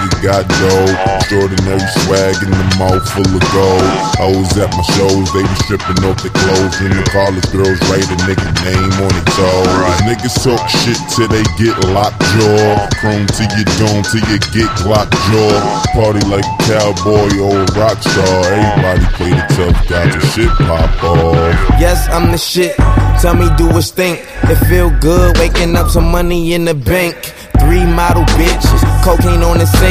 nigga got dough. Extraordinary swag in the mouth full of gold. I was at my shows, they was stripping off their clothes. And the college girls write a nigga name on their toes. Niggas talk shit till they get locked jaw. Chrome to your dome till you get Glock jaw. Party like a cowboy or a rock star. Everybody play the tough guy till shit pop off. Yes, I'm the shit. Tell me, do it stink? It feel good waking up some money in the bank. 3 model bitches, cocaine on the sink.